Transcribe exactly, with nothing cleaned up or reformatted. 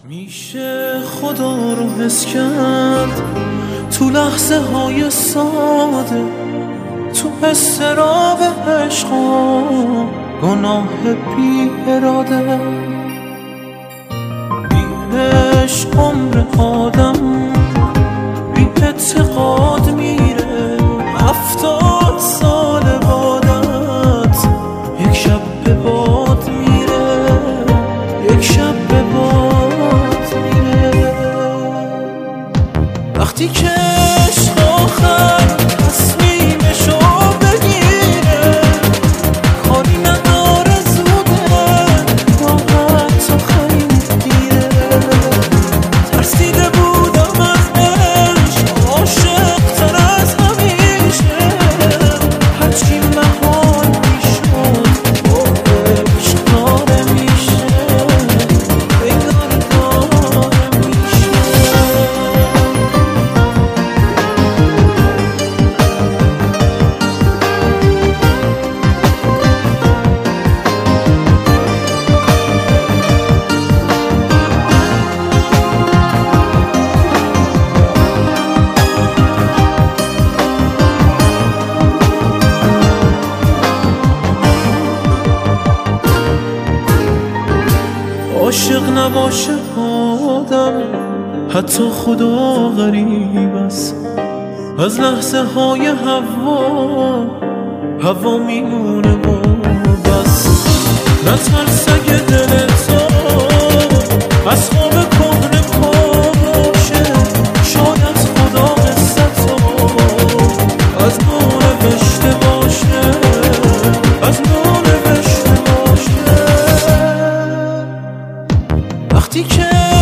میشه خدا رو حس کرد تو لحظه های ساده، تو استراب عشقا گناه بی اراده. بی عشق عمر آدم بی اعتقاد میره، هفتاد سال بادت یک شب به باد میره، یک شب به باد میره. وقتی که عشق آخر تصمیمشو بگیره، کاری نداره زوده، راحت و خیلی دیره. ترسیده بودم از عشق، عاشق تر از همیشه، هرچی محال میشد با عشق داره میشه، انگار داره میشه. عاشق نباشه آدم، حتی خدا غریب است. از لحظه های هوا هوا میمونه و بس. نترس اگه دل تو از خواب کهنه باشه، شاید خدا قصتو از نو نوشته باشه، از نو نوشته باشه. وقتی که